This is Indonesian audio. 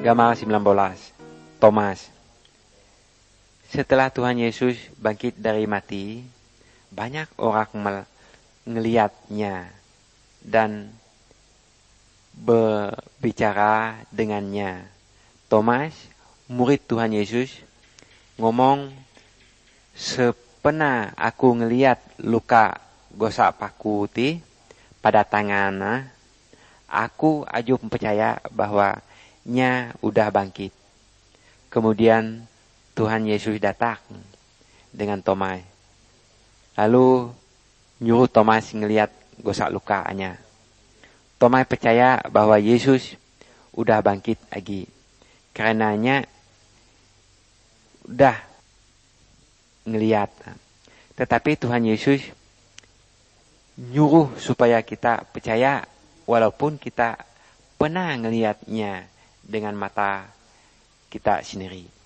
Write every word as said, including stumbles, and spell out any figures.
Gambar sembilan belas. Thomas. Setelah Tuhan Yesus bangkit dari mati, banyak orang melihatnya dan berbicara dengannya. Thomas, murid Tuhan Yesus, ngomong, "Sepena aku ngelihat luka gosok paku ti pada tangannya, aku aja percaya bahwa nya udah bangkit." Kemudian Tuhan Yesus datang dengan Thomas. Lalu nyuruh Thomas ngelihat gosok lukanya. Thomas percaya bahwa Yesus udah bangkit lagi. Karenanya udah ngelihat. Tetapi Tuhan Yesus nyuruh supaya kita percaya walaupun kita pernah ngelihatnya dengan mata kita sendiri.